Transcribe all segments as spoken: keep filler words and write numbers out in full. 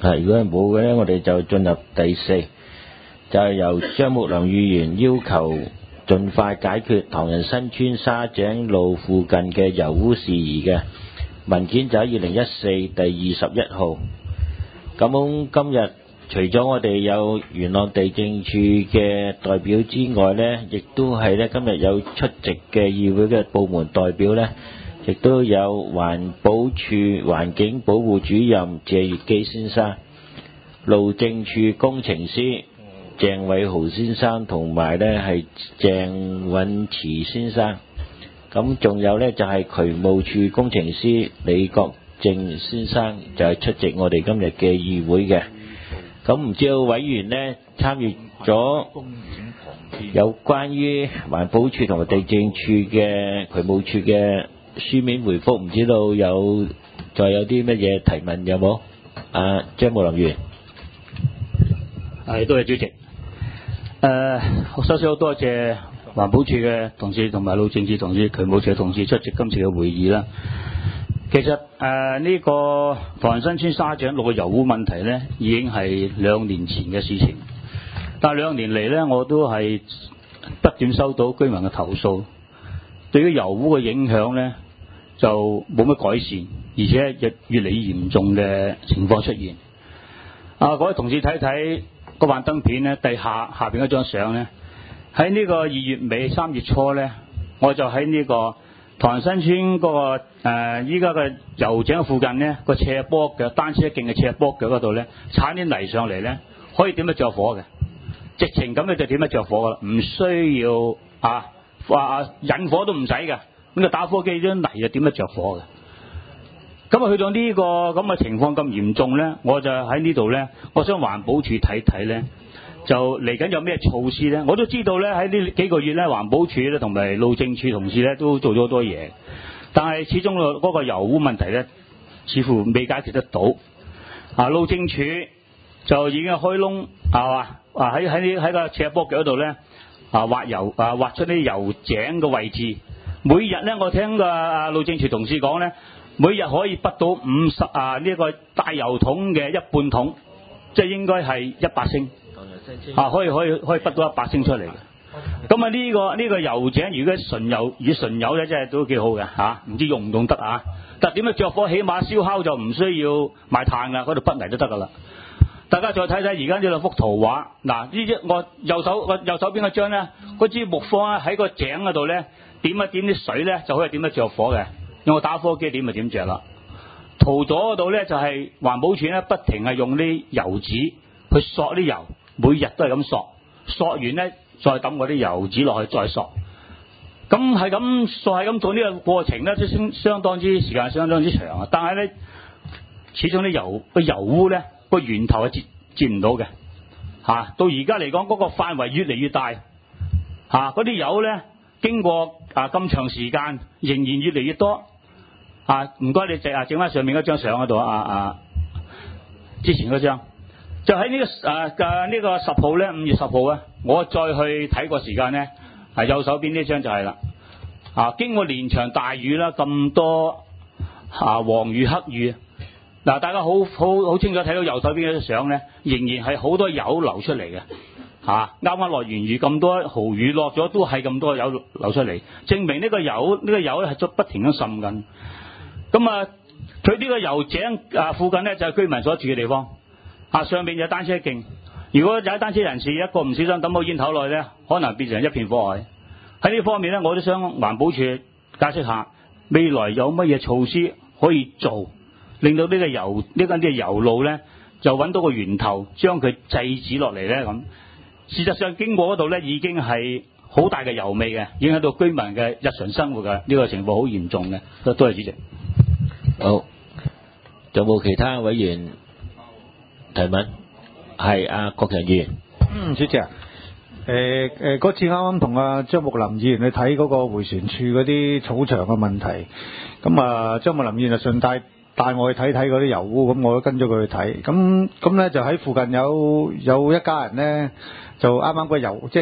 係，如果係冇嘅咧，我哋就進入第四，就係由張木林議員要求盡快解決唐人新村沙井路附近嘅油污事宜嘅文件，就喺二零一四第二十一號。咁今日除咗我哋有元朗地政處嘅代表之外呢，亦都係呢今日有出席嘅議會嘅部門代表呢，亦都有環保署環境保護主任謝月基先生、路政署工程師鄭偉豪先生同埋呢係鄭允慈先生。咁仲有呢就係渠務署工程師李國正先生，就係出席我哋今日嘅議會嘅。咁唔知道委員呢參與咗有關於環保署同埋地政處嘅渠務處嘅書面回覆，唔知道有再有啲乜嘢提問有冇？啊，張木林議員。 係，多謝主席。誒，首先好多謝環保署嘅同事同埋路政署同事、渠務署嘅同事出席今次嘅會議啦。其實誒呢、呃這個唐人新村沙井路嘅油污問題呢，已經係兩年前嘅事情，但係兩年嚟呢，我都係不斷收到居民嘅投訴，對於油污嘅影響呢，就冇乜改善，而且越越嚟越嚴重嘅情況出現。啊，各位同事睇睇嗰幻燈片呢，第下下邊嗰張相呢，喺呢個二月尾三月初呢，我就喺呢個唐人新村嗰、那個誒依家嘅油井附近呢個斜坡腳單車徑嘅斜坡腳嗰度呢，鏟啲泥上嚟呢，可以點樣着火嘅，直情咁樣就點樣着火噶啦，唔需要啊話引火都唔使嘅，咁就打火機啲泥就點樣着火嘅。咁啊去到呢、這個咁嘅情況咁嚴重呢，我就喺呢度呢，我想環保署睇睇呢，就嚟緊有咩措施呢？我都知道呢，喺呢幾個月呢，環保署咧同埋路政署同事呢都做咗好多嘢，但係始終嗰個油污問題呢，似乎未解決得到。啊，路政署就已經開窿係嘛，啊喺喺喺個斜坡腳嗰度呢，啊挖油啊挖出啲油井嘅位置。每日呢，我聽個啊路政署同事講呢，每日可以拔到五十啊呢、這個大油桶嘅一半桶，即係應該係一百升。啊，可以可以可以筆到一百升出嚟嘅。咁啊呢個呢、這個油井，如果純油以純油咧，真係都幾好嘅嚇。唔、啊、知用唔用得啊？但係點樣着火？起碼燒烤就唔需要買炭㗎，嗰度筆泥都得㗎啦。大家再睇睇而家呢兩幅圖畫。嗱，呢啲我右手我右手邊嗰張咧，嗰支木方咧喺個井嗰度咧，點一點啲水咧就可以點樣着火嘅。用個打火機點就點着啦。圖左嗰度咧就係、是、環保署咧不停係用啲油紙去索啲油。每日都係咁索，索完咧再抌嗰啲油紙落去再索，咁係咁索係咁做呢個過程咧，都相相當之時間相當之長啊！但係咧，始終啲油個油污咧個源頭係截截唔到嘅嚇。到而家嚟講，嗰、那個範圍越嚟越大嚇，嗰、啊、啲油咧經過啊咁長時間，仍然越嚟越多嚇。唔、啊、該，你整啊整翻上面嗰張相嗰度啊啊，之前嗰張。就喺呢、這個誒嘅呢個十號咧，五月十號啊，我再去睇個時間咧，係右手邊呢張就係啦。啊，經過連場大雨啦，咁多啊黃雨黑雨，嗱、啊、大家好好好清楚睇到右手邊嗰張相咧，仍然係好多油流出嚟嘅。嚇，啱啱落完雨，咁多豪雨落咗，都係咁多油流出嚟，證明呢個油呢、這個油咧係不停咁滲緊。咁啊，佢呢個油井啊附近咧就係、是、居民所住嘅地方。啊，上面有單車徑，如果踩單車人士一個唔小心抌到煙頭落去咧，可能變成一片火海。喺呢方面咧，我都想環保署解釋下，未來有乜嘢措施可以做，令到呢個油呢間啲油路咧就揾到個源頭，將佢制止落嚟咧咁。事實上經過嗰度咧已經係好大嘅油味嘅，影響到居民嘅日常生活嘅，呢、這個情況好嚴重嘅。多謝主席。 好，有冇其他委員提問？係阿郭強議員。 嗯，主席啊，誒誒嗰次啱啱同阿張木林議員去睇嗰個迴旋處嗰啲草場嘅問題，咁啊張木林議員就順帶帶我去睇睇嗰啲油污，咁我都跟咗佢去睇，咁咁咧就喺附近有有一家人咧，就啱啱個油即係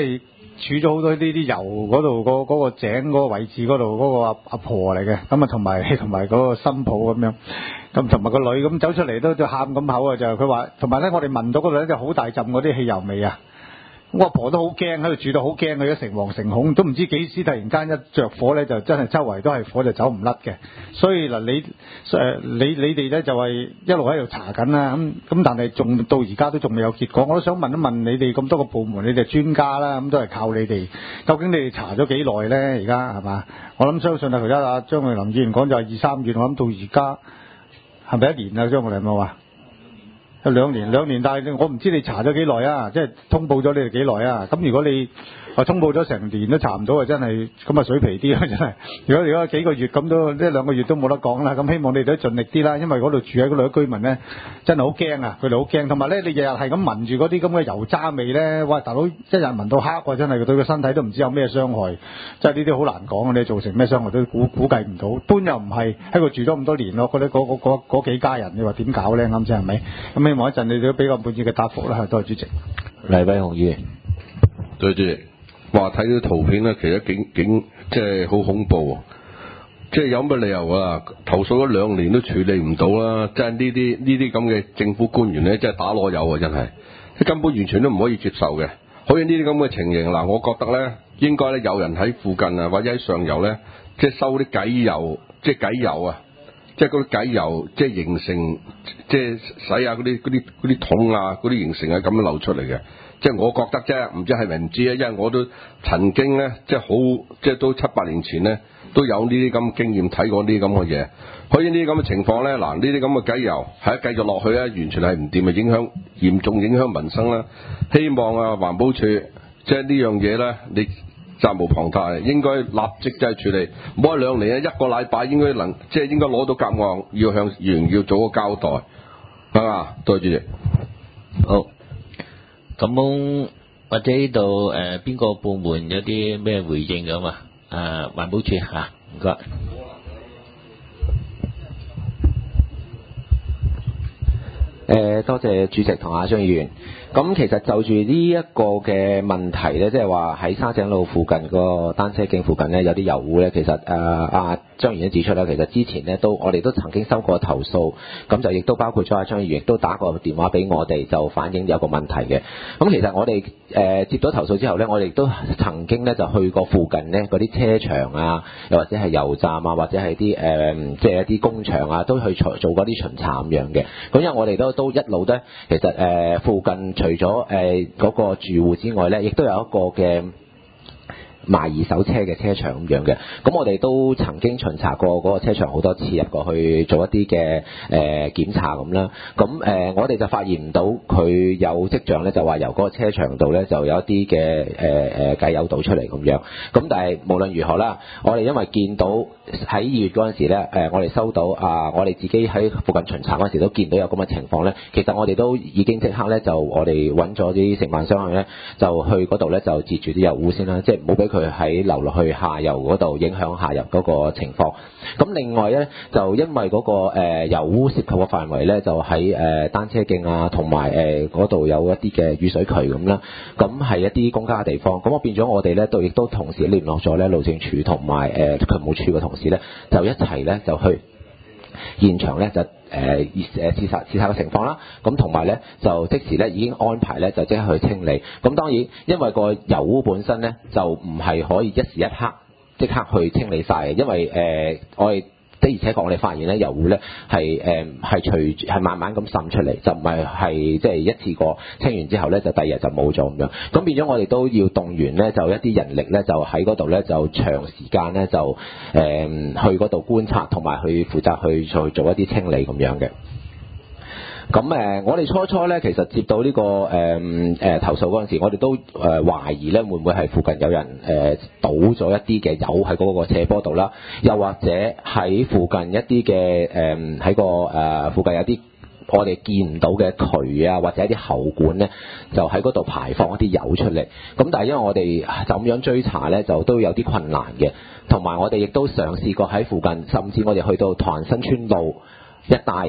儲咗好多呢啲油嗰度嗰嗰個井嗰個位置嗰度嗰個阿阿婆嚟嘅，咁啊同埋同埋嗰個新抱咁樣，咁同埋個女咁走出嚟都都喊咁口啊，就佢話，同埋咧我哋聞到嗰度咧就好大陣嗰啲汽油味啊！我阿婆都好驚，喺度住到好驚，佢一誠惶誠恐，都唔知幾時突然間一着火咧，就真係周圍都係火，就走唔甩嘅。所以嗱，你誒你你哋咧就係一路喺度查緊啦，咁咁但係仲到而家都仲未有結果。我都想問一問你哋咁多個部門，你哋專家啦，咁都係靠你哋。究竟你哋查咗幾耐咧？而家係嘛？我諗相信啊，頭先阿張偉林議員講就係二三月，我諗到而家係咪一年啊？張偉林有冇話？兩年兩年，但係我唔知你查咗幾耐啊，即係通報咗你哋幾耐啊？咁如果你話通報咗成年都查唔到啊，真係咁啊水皮啲啦，真係。如果如果幾個月咁都一兩個月都冇得講啦，咁希望你哋都盡力啲啦，因為嗰度住喺嗰度嘅居民咧真係好驚啊，佢哋好驚。同埋咧，你日日係咁聞住嗰啲咁嘅油渣味咧，哇大佬一日聞到黑喎，真係對個身體都唔知有咩傷害，即係呢啲好難講啊！你造成咩傷害都估估計唔到。搬又唔係喺度住咗咁多年咯，覺得嗰嗰嗰嗰幾家人你話點搞咧？啱先係咪？咁希望一陣你哋都比較滿意嘅答覆啦，多謝主席。 黎偉雄議員， 對主席，話睇啲圖片咧，其實警警即係好恐怖，即係有乜理由啊？投訴咗兩年都處理唔到啦！即係呢啲呢啲咁嘅政府官員咧，真係打籮柚啊！真係，根本完全都唔可以接受嘅。好似呢啲咁嘅情形嗱，我覺得咧應該咧有人喺附近啊，或者喺上游咧，即係收啲偈油，即係偈油啊！即係嗰啲偈油，即係形成，即係洗下嗰啲嗰啲嗰啲桶啊，嗰啲形成係咁樣流出嚟嘅。即係我覺得啫，唔知係咪唔知啊？因為我都曾經咧，即係好，即係都七八年前咧，都有呢啲咁嘅經驗睇過呢啲咁嘅嘢。可以呢啲咁嘅情況咧，嗱呢啲咁嘅偈油係一繼續落去咧，完全係唔掂啊，影響嚴重影響民生啦。希望啊環保署即係呢樣嘢咧，你責無旁貸，應該立即即係處理，唔好一兩年啊，一個禮拜應該能即係應該攞到答案，要向議員要做個交代，係嘛？多謝主席。 好，咁或者呢度誒邊個部門有啲咩回應咁啊？誒環保署嚇，唔該。 誒多謝主席同阿張議員。咁其實就住呢一個嘅問題咧，即係話喺沙井路附近個單車徑附近咧有啲油污咧，其實誒阿張議員都指出啦，其實之前咧都我哋都曾經收過投訴，咁就亦都包括咗阿張議員亦都打過電話俾我哋，就反映有個問題嘅。咁其實我哋誒、呃、接到投訴之後咧，我哋亦都曾經咧就去過附近咧嗰啲車場啊，又或者係油站啊，或者係啲誒即係一啲工場啊，都去做做過啲巡查咁樣嘅。咁因為我哋都都一路咧，其實誒、呃、附近除咗誒嗰個住戶之外咧，亦都有一個嘅賣二手車嘅車場咁樣嘅。咁我哋都曾經巡查過嗰個車場好多次，入過去做一啲嘅誒檢查咁啦。咁誒、呃、我哋就發現唔到佢有跡象咧，就話由嗰個車場度咧就有一啲嘅誒誒計油倒出嚟咁樣。咁但係無論如何啦，我哋因為見到喺二月嗰陣時咧，誒、呃、我哋收到啊、呃，我哋自己喺附近巡查嗰陣時都見到有咁嘅情況咧。其實我哋都已經即刻咧就我哋揾咗啲承辦商去咧，就去嗰度咧就截住啲油污先啦，即係唔好俾佢喺流落去下游嗰度影響下游嗰個情況。咁另外咧就因為嗰、那個、呃、油污涉及嘅範圍咧就喺誒、呃、單車徑啊，同埋誒嗰度有一啲嘅雨水渠咁啦，咁係一啲公家嘅地方。咁我變咗我哋咧都亦都同時聯絡咗咧路政署同埋誒渠務署嘅同事咧，就一齊咧就去現場咧就誒誒視察視察嘅情況啦。咁同埋咧就即時咧已經安排咧就即刻去清理。咁當然因為個油污本身咧就唔係可以一時一刻即刻去清理晒嘅，因為誒、呃、我哋的而且確我哋發現咧油污咧係誒係隨係慢慢咁滲出嚟，就唔係係即係一次過清完之後咧就第二日就冇咗咁樣。咁變咗我哋都要動員咧就一啲人力咧就喺嗰度咧就長時間咧就誒、呃、去嗰度觀察同埋去負責去做做一啲清理咁樣嘅。咁誒、呃，我哋初初咧，其實接到呢、這個誒誒、呃、投訴嗰陣時，我哋都誒、呃、懷疑咧，會唔會係附近有人誒、呃、倒咗一啲嘅油喺嗰個斜坡度啦，又或者喺附近一啲嘅誒喺個誒、呃、附近有啲我哋見唔到嘅渠啊，或者一啲喉管咧，就喺嗰度排放一啲油出嚟。咁但係因為我哋就咁樣追查咧，就都有啲困難嘅，同埋我哋亦都嘗試過喺附近，甚至我哋去到唐人新村路一帶。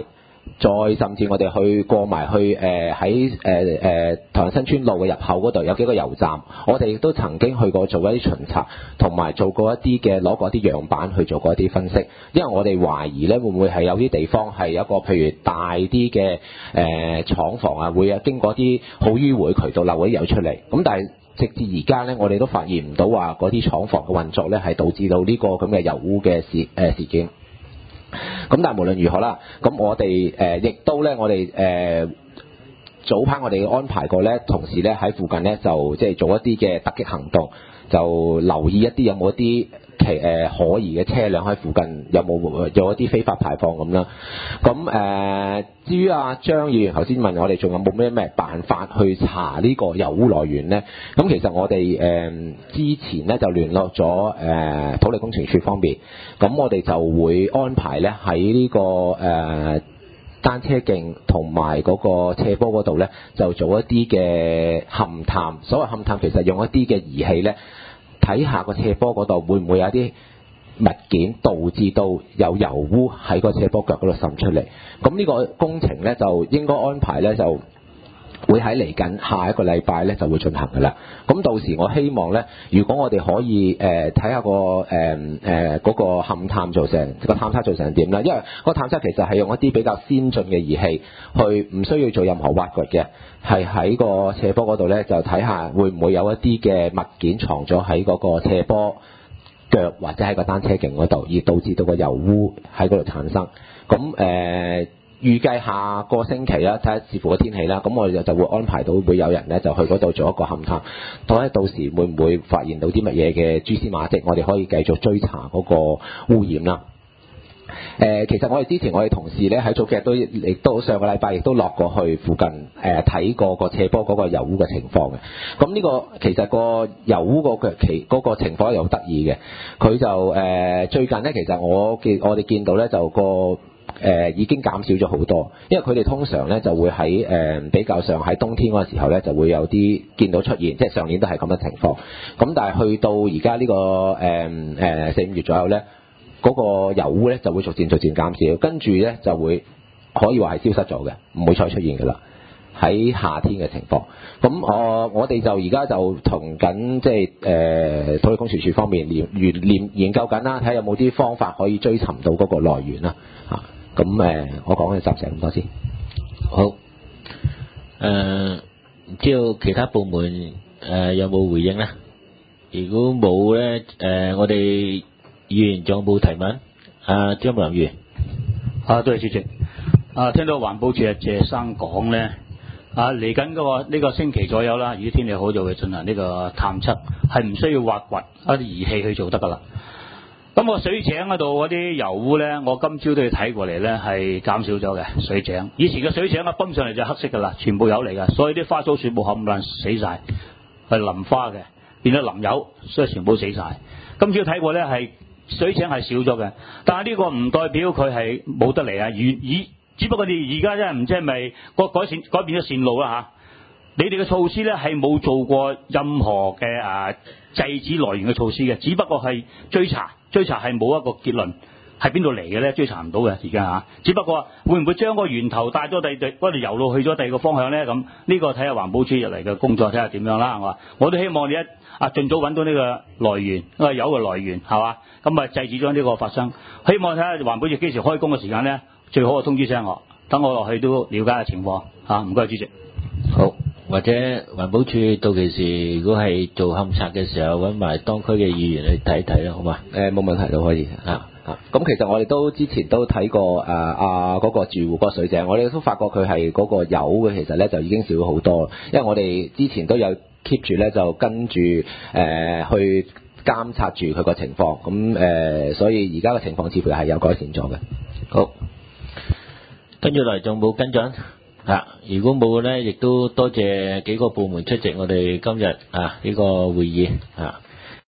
再甚至我哋去過埋去誒喺誒誒唐人新村路嘅入口嗰度有幾個油站，我哋亦都曾經去過做一啲巡查，同埋做過一啲嘅攞過一啲樣板去做過一啲分析，因為我哋懷疑咧會唔會係有啲地方係有一個譬如大啲嘅誒廠房啊，會有經過一啲好迂迴渠道漏啲油出嚟，咁但係直至而家咧，我哋都發現唔到話嗰啲廠房嘅運作咧係導致到呢個咁嘅油污嘅事誒、呃、事件。咁但係無論如何啦，咁我哋誒亦都咧，我哋誒、呃、早排我哋安排過咧，同事咧喺附近咧就即係做一啲嘅突擊行動，就留意一啲有冇一啲其誒可疑嘅車輛喺附近有冇有一啲非法排放咁啦。咁誒、呃、至於阿張議員頭先問我哋仲有冇咩咩辦法去查呢個油污來源咧？咁其實我哋誒、呃、之前咧就聯絡咗誒、呃、土力工程處方面，咁我哋就會安排咧喺呢個誒、呃單車徑同埋嗰個斜坡嗰度咧，就做一啲嘅勘探。所謂勘探其實用一啲嘅儀器咧，睇下個斜坡嗰度會唔會有啲物件導致到有油污喺個斜坡腳嗰度滲出嚟。咁呢個工程咧就應該安排咧就會喺嚟緊下一個禮拜咧就會進行㗎啦。咁到時我希望咧，如果我哋可以誒睇下個誒誒嗰個勘探做成個探測做成點啦，因為個探測其實係用一啲比較先進嘅儀器，去唔需要做任何挖掘嘅，係喺個斜坡嗰度咧就睇下會唔會有一啲嘅物件藏咗喺嗰個斜坡腳或者喺個單車徑嗰度，而導致到個油污喺嗰度產生。咁誒。呃預計下個星期啦，睇下視乎個天氣啦，咁我哋就會安排到會有人咧就去嗰度做一個勘探，睇下到時會唔會發現到啲乜嘢嘅蛛絲馬跡，我哋可以繼續追查嗰個污染啦。誒、呃，其實我哋之前我哋同事咧喺早幾日都亦都上個禮拜亦都落過去附近誒睇、呃、過個斜坡嗰個油污嘅情況嘅。咁呢個其實個油污個嘅其嗰個情況又好得意嘅，佢就誒、呃、最近咧其實我見我哋見到咧就個。誒、呃、已經減少咗好多，因為佢哋通常咧就會喺誒、呃、比較上喺冬天嗰個時候咧就會有啲見到出現，即係上年都係咁嘅情況。咁但係去到而家呢個誒誒四五月左右咧，嗰、那個油污咧就會逐漸逐漸減少，跟住咧就會可以話係消失咗嘅，唔會再出現㗎啦。喺夏天嘅情況，咁、呃、我我哋就而家就同緊即係誒土力工程處方面研研研研究緊啦，睇下有冇啲方法可以追尋到嗰個來源啦嚇。咁誒、呃，我講嘅暫時咁多先。 好。誒、呃，唔知道其他部門誒、呃、有冇回應咧？如果冇咧，誒、呃，我哋議員仲有冇提問？阿張木林議員。 啊，多謝主席。啊，聽到環保署阿謝生講咧，啊嚟緊嗰個呢、這個星期左右啦，如果天氣好就會進行呢個探測，係唔需要挖掘一啲儀器去做得㗎啦。咁個水井嗰度嗰啲油污咧，我今朝都要睇過嚟咧，係減少咗嘅水井。以前嘅水井啊，泵上嚟就黑色㗎啦，全部油嚟㗎，所以啲花草樹木冚唪唥死晒，係淋花嘅，變咗淋油，所以全部死晒。今朝睇過咧係水井係少咗嘅，但係呢個唔代表佢係冇得嚟啊！以以只不過你而家真係唔知係咪個改善改變咗線路啦嚇。你哋嘅措施咧係冇做過任何嘅啊制止來源嘅措施嘅，只不過係追查。追查係冇一個結論，係邊度嚟嘅咧？追查唔到嘅而家嚇，只不過會唔會將個源頭帶咗第第嗰條油路去咗第二個方向咧？咁呢個睇下環保署入嚟嘅工作，睇下點樣啦，係嘛？我都希望你一啊盡早揾到呢個來源，呢個油嘅來源係嘛？咁啊制止咗呢個發生。希望睇下環保署幾時開工嘅時間咧，最好就通知聲我，等我落去都了解下情況嚇。唔該，主席。 好。或者環保署到期時，如果係做勘察嘅時候，揾埋當區嘅議員去睇睇啦，好嘛？ 誒冇、呃、問題都可以啊啊！咁其實我哋都之前都睇過誒啊嗰個住戶嗰個水井，我哋都發覺佢係嗰個油嘅，其實咧就已經少咗好多。因為我哋之前都有 keep 住咧，就跟住誒、呃、去監察住佢個情況。咁誒、呃，所以而家嘅情況似乎係有改善咗嘅。 好，跟住嚟仲冇跟進。啊！如果冇咧，亦都多謝幾個部門出席我哋今日啊呢個會議啊。